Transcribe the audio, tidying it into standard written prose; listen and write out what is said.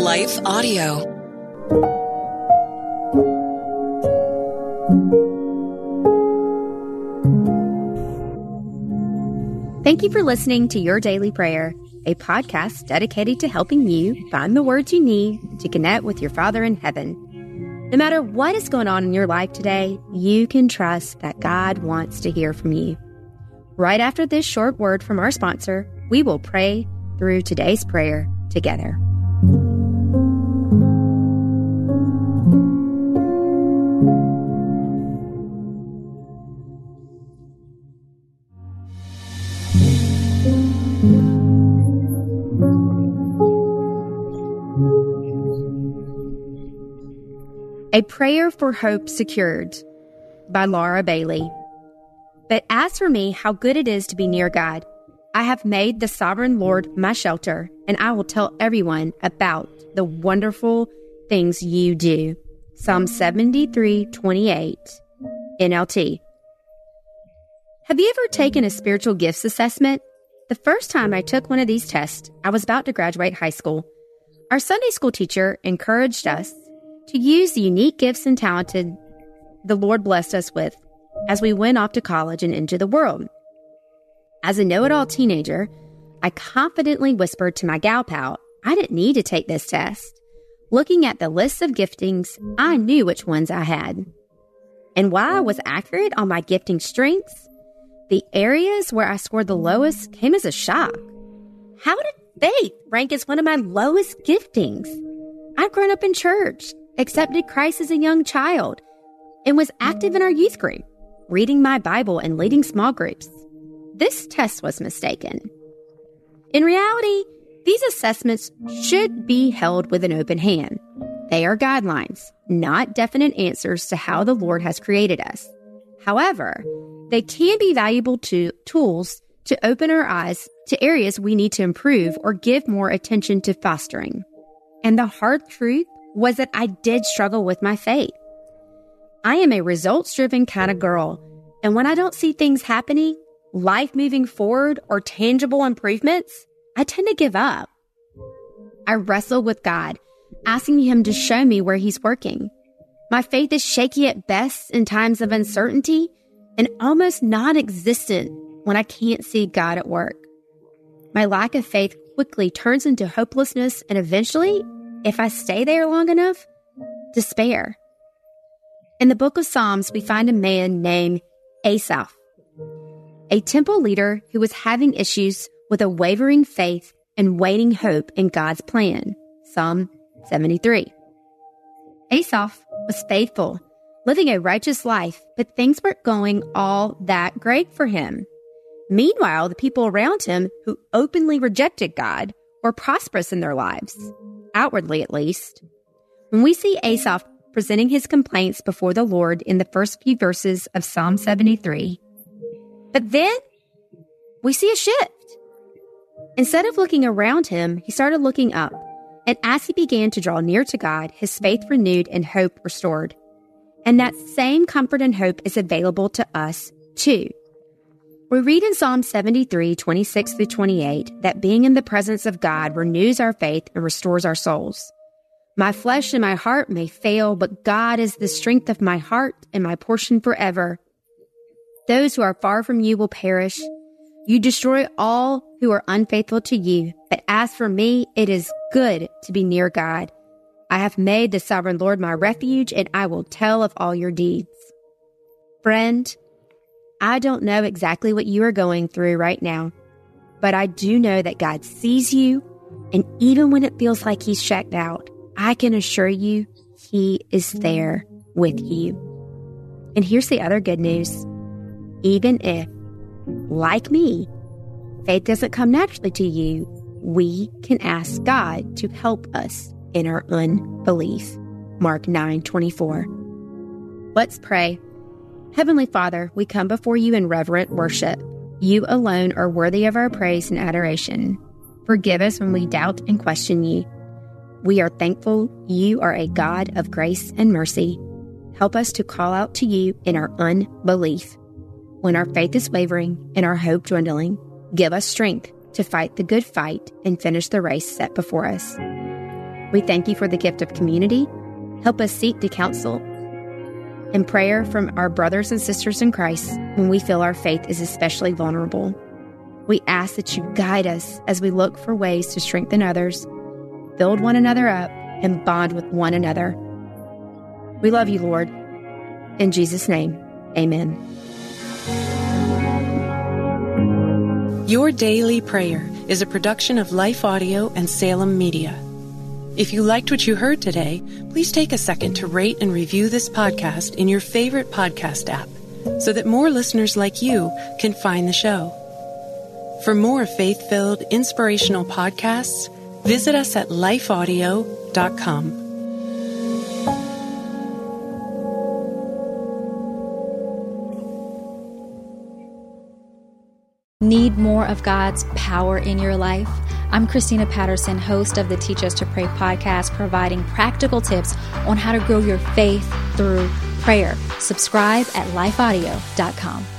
Life Audio. Thank you for listening to Your Daily Prayer, a podcast dedicated to helping you find the words you need to connect with your Father in heaven. No matter what is going on in your life today, you can trust that God wants to hear from you. Right after this short word from our sponsor, we will pray through today's prayer together. A Prayer for Hope Secured by Laura Bailey. But as for me, how good it is to be near God. I have made the sovereign Lord my shelter, and I will tell everyone about the wonderful things you do. Psalm 73:28, NLT. Have you ever taken a spiritual gifts assessment? The first time I took one of these tests, I was about to graduate high school. Our Sunday school teacher encouraged us to use the unique gifts and talents the Lord blessed us with as we went off to college and into the world. As a know-it-all teenager, I confidently whispered to my gal pal, I didn't need to take this test. Looking at the list of giftings, I knew which ones I had. And while I was accurate on my gifting strengths, the areas where I scored the lowest came as a shock. How did faith rank as one of my lowest giftings? I'd grown up in church, accepted Christ as a young child, and was active in our youth group, reading my Bible and leading small groups. This test was mistaken. In reality, these assessments should be held with an open hand. They are guidelines, not definite answers to how the Lord has created us. However, they can be valuable tools to open our eyes to areas we need to improve or give more attention to fostering. And the hard truth was that I did struggle with my faith. I am a results-driven kind of girl, and when I don't see things happening, life moving forward, or tangible improvements, I tend to give up. I wrestle with God, asking Him to show me where He's working. My faith is shaky at best in times of uncertainty and almost non-existent when I can't see God at work. My lack of faith quickly turns into hopelessness and eventually, if I stay there long enough, despair. In the book of Psalms, we find a man named Asaph, a temple leader who was having issues with a wavering faith and waning hope in God's plan. Psalm 73. Asaph was faithful, living a righteous life, but things weren't going all that great for him. Meanwhile, the people around him who openly rejected God were prosperous in their lives, outwardly at least. When we see Asaph presenting his complaints before the Lord in the first few verses of Psalm 73, but then we see a shift. Instead of looking around him, he started looking up, and as he began to draw near to God, his faith renewed and hope restored. And that same comfort and hope is available to us too. We read in Psalm 73, 26 through 28, that being in the presence of God renews our faith and restores our souls. My flesh and my heart may fail, but God is the strength of my heart and my portion forever. Those who are far from you will perish. You destroy all who are unfaithful to you. But as for me, it is good to be near God. I have made the sovereign Lord my refuge, and I will tell of all your deeds. Friend, I don't know exactly what you are going through right now, but I do know that God sees you, and even when it feels like He's checked out, I can assure you He is there with you. And here's the other good news. Even if, like me, faith doesn't come naturally to you, we can ask God to help us in our unbelief. Mark 9:24. Let's pray. Heavenly Father, we come before you in reverent worship. You alone are worthy of our praise and adoration. Forgive us when we doubt and question you. We are thankful you are a God of grace and mercy. Help us to call out to you in our unbelief. When our faith is wavering and our hope dwindling, give us strength to fight the good fight and finish the race set before us. We thank you for the gift of community. Help us seek to counsel and prayer from our brothers and sisters in Christ when we feel our faith is especially vulnerable. We ask that you guide us as we look for ways to strengthen others, build one another up, and bond with one another. We love you, Lord. In Jesus' name, amen. Your Daily Prayer is a production of Life Audio and Salem Media. If you liked what you heard today, please take a second to rate and review this podcast in your favorite podcast app so that more listeners like you can find the show. For more faith-filled, inspirational podcasts, visit us at lifeaudio.com. Need more of God's power in your life? I'm Christina Patterson, host of the Teach Us to Pray podcast, providing practical tips on how to grow your faith through prayer. Subscribe at lifeaudio.com.